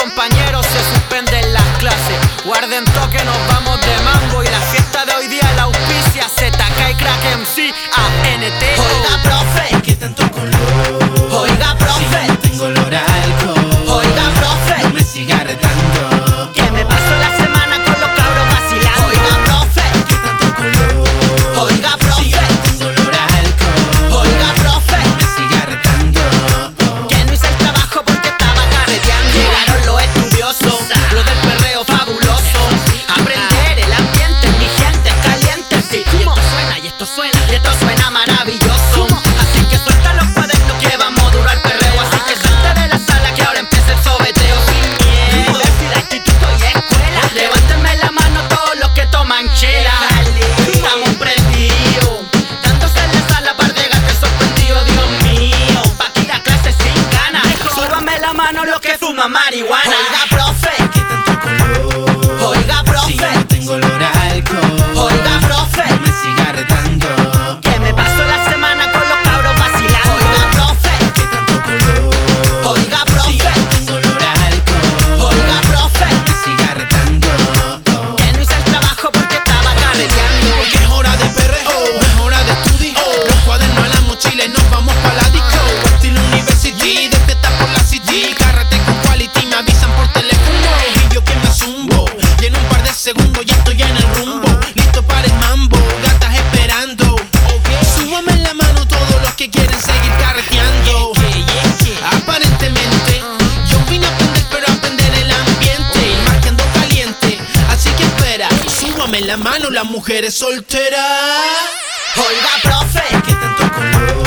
compañeros se suspenden las clases. Guarden toque, nos vamos de mambo. Y la fiesta de hoy día la auspicia ZK y Crack MC ANT. Oiga, profe, ¿qué tanto color? Oiga, profe, si no tengo olor a alcohol. Oiga, profe, no me siga retando. que me paso la semana con los cabros vacilando. Oiga, profe, ¿qué tanto color? Oiga, profe, si no tengo olor a alcohol. Oiga, profe, no me siga retando. que no hice el trabajo porque estaba carreteando. Llegaron los estudiosos, los del perreo fabuloso. Aprender el ambiente, mi gente es caliente. Sí, esto suena y esto suena y esto suena maravilloso. Así que suelta los cuadernos que vamos duro al perreo. Así que salte de la sala que ahora empieza el sobeteo sin miedo. Universidad, instituto y escuela, levántenme la mano todos los que toman chela. Estamos prendidos, dándose en la sala para llegar sorprendido, Dios mío. Pa' que ir a clase sin ganas. Súbame la mano los que fuman marihuana. Oiga, profe, ¿Qué tanto color? Oiga, profe, si no tengo olor a alcohol. Oiga, profe, no me siga retando. que me paso la semana con los cabros vacilando. Oiga, profe, ¿Qué tanto color? Oiga, si profe, no tengo olor a alcohol. Oiga, profe, no me siga retando. que no hice el trabajo porque estaba carreteando. Porque es hora de perreo, es hora de estudio. Los cuadernos a la mochila y nos vamos pa' la disco. Estilo University, de fiesta por la city. Cárrate con quality, me avisan por teléfono. Y yo que me zumbo, y en un par de segundos ya estoy en el rumbo. Listo para el mambo, gatas esperando. Súbame la mano todos los que quieren seguir carreteando. Aparentemente, yo vine a aprender, pero a aprender el ambiente. Más que ando caliente, así que espera. Súbame la mano las mujeres solteras. Oiga, profe, ¿Qué tanto color?